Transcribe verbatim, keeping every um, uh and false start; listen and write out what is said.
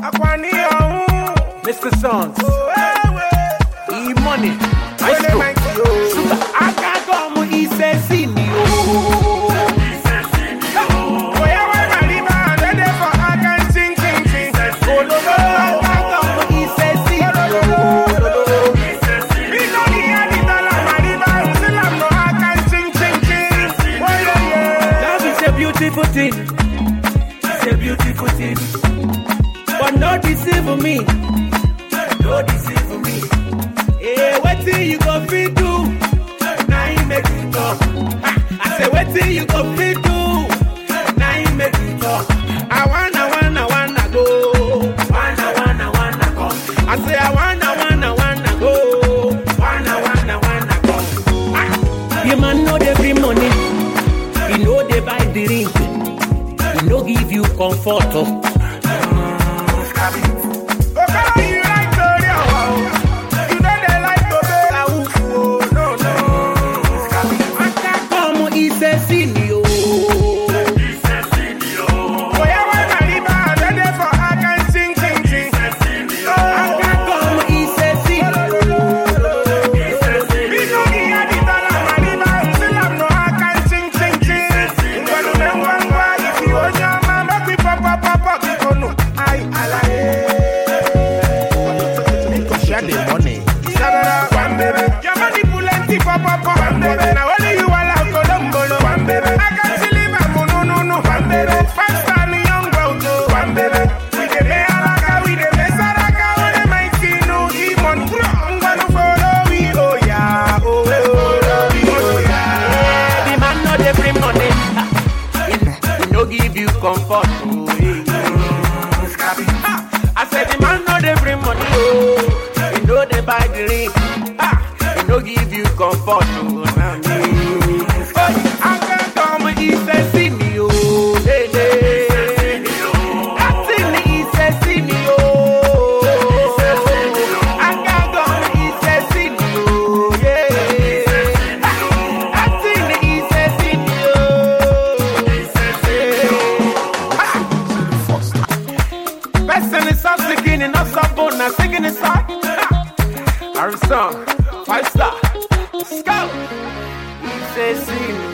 Mister Songs, E-Money, Maestro, Sugar, Agagomo, Isesinio. Beautiful thing, it's a beautiful thing, but don't deceive me, don't deceive me. Hey, what till you go fit do? Now you make it talk. I say, what till you go fit do? Now you make it talk. I wanna, wanna, wanna go. Wanna, wanna, wanna go. I say, I wanna, wanna, wanna go. Wanna, wanna, wanna go. Ah. You man know they bring money. You know they buy the ring. You know give you comfort. Oh. You like to you know they like to be no no. I can't come Isesinio. Boy, I want to live out there for I can sing sing sing. I can't come Isesinio. We know the editor of my liver. Still have no I can sing sing sing. Share the money. Your money plenty, papa, papa. Now only you allow Colombo. I can't believe I'm no, no, no. Fast time, young world. We the Mealaka, we the Mesaraka, we the mighty no demon. I'm gonna follow we, oh yeah, oh yeah. The man know they bring money. He no give you comfort. I said the man know they bring money, oh. You know they buy the ring, ah. You know give you comfort, oh. Now me, oh, I can't come Isesinio, hey, hey. That's in the Isesinio. I can't come Isesinio, yeah. That's in the Isesinio. Person is so slicking and not so bone, now singing this song. Harry song, five star. Let's go. Isesinio.